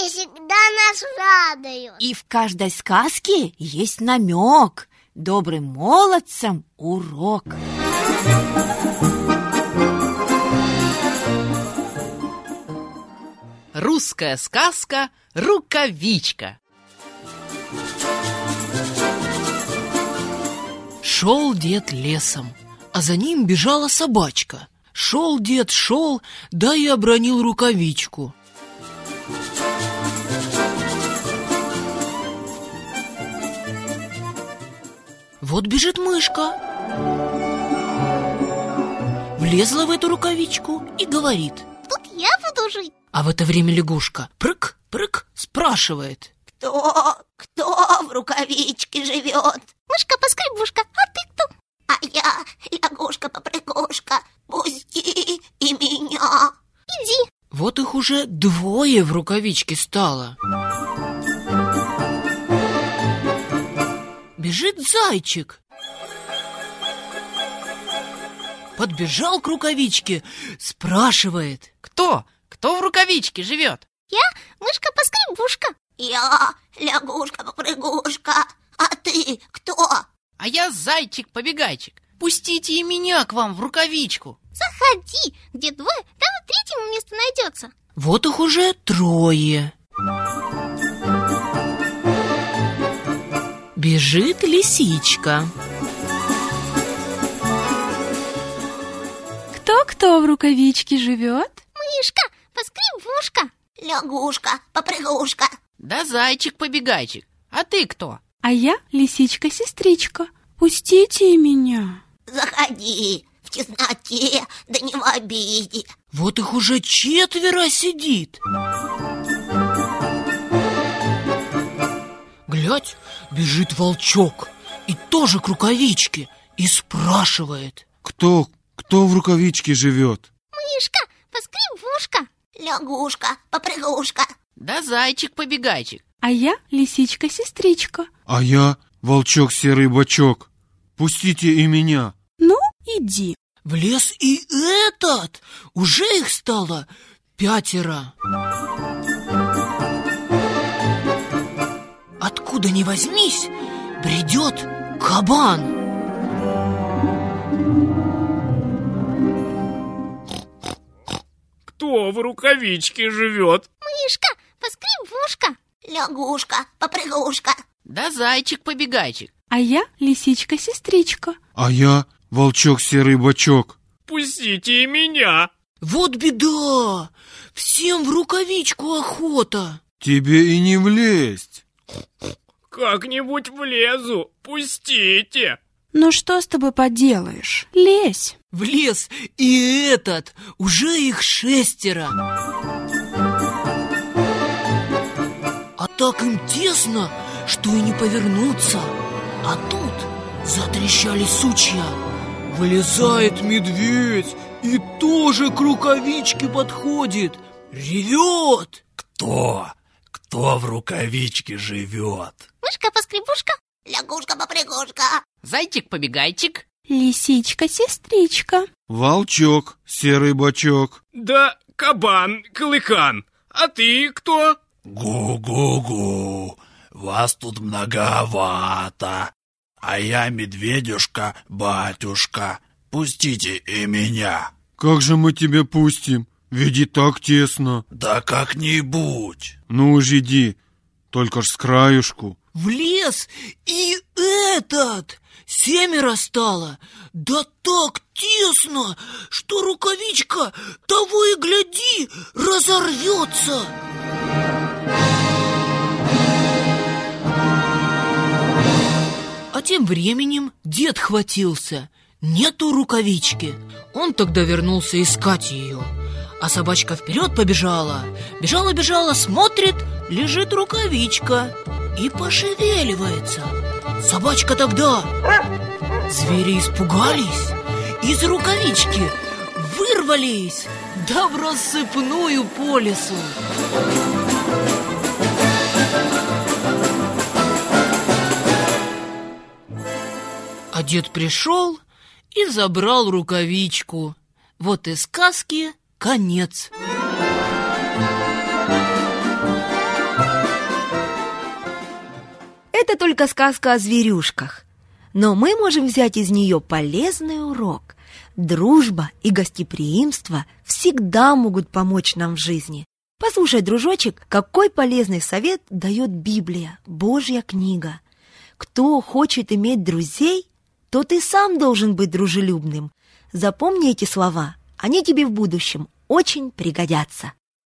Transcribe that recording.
Сказки всегда нас радуют. И в каждой сказке есть намек. Добрым молодцам урок. Русская сказка «Рукавичка». Шел дед лесом, а за ним бежала собачка. Шел дед, шел, да и обронил рукавичку. Вот бежит мышка, влезла в эту рукавичку и говорит: тут я буду жить. А в это время лягушка прыг-прыг спрашивает: Кто в рукавичке живет? Мышка-поскребушка, а ты кто? А я лягушка-попрыгушка, пусти и меня. Иди. Вот их уже двое в рукавичке стало. Бежит зайчик. Подбежал к рукавичке, спрашивает: Кто в рукавичке живет? Я мышка-поскребушка. Я лягушка-попрыгушка, а ты кто? А я зайчик-побегайчик. Пустите и меня к вам в рукавичку. Заходи, где двое, там и третьему место найдется. Вот их уже трое. Бежит лисичка. Кто в рукавичке живет? Мышка-поскребушка. Лягушка-попрыгушка. Да зайчик-побегайчик. А ты кто? А я лисичка-сестричка. Пустите и меня. Заходи в тесноте, да не в обиде. Вот их уже четверо сидит. Глядь, бежит волчок и тоже к рукавичке и спрашивает: Кто в рукавичке живет? Мышка-поскребушка. Лягушка-попрыгушка. Да зайчик-побегайчик. А я лисичка-сестричка. А я волчок серый бочок. Пустите и меня. Ну, иди. Влез и этот. Уже их стало 5. Откуда ни возьмись, бредет кабан. Кто в рукавичке живет? Мышка-поскребушка. Лягушка-попрыгушка. Да зайчик-побегайчик. А я лисичка-сестричка. А я волчок серый бочок. Пустите и меня. Вот беда! Всем в рукавичку охота. Тебе и не влезть. Как-нибудь влезу. Пустите. Ну что с тобой поделаешь? Лезь. Влез и этот. Уже их 6. А так им тесно, что и не повернуться. А тут затрещали сучья. Вылезает медведь и тоже к рукавичке подходит. Ревет. Кто в рукавичке живет? Мышка-поскребушка. Лягушка-попрыгушка. Зайчик-побегайчик. Лисичка-сестричка. Волчок серый бочок. Да кабан-клыкан. А ты кто? Гу-гу-гу, вас тут многовато. А я медведюшка-батюшка. Пустите и меня. Как же мы тебя пустим? Ведь и так тесно. Да как-нибудь. Ну уж иди, только ж с краюшку. Влез и этот. 7 стало. Да так тесно, что рукавичка того и гляди разорвется. А тем временем дед хватился. Нету рукавички. Он тогда вернулся искать ее. А собачка вперед побежала. Бежала, смотрит, лежит рукавичка и пошевеливается. Собачка тогда. Звери испугались, из рукавички вырвались, да в рассыпную по лесу. А дед пришел и забрал рукавичку. Вот и сказки конец. только сказка о зверюшках. Но мы можем взять из нее полезный урок. Дружба и гостеприимство всегда могут помочь нам в жизни. Послушай, дружочек, какой полезный совет дает Библия, Божья книга. Кто хочет иметь друзей, тот и сам должен быть дружелюбным. Запомни эти слова, они тебе в будущем очень пригодятся.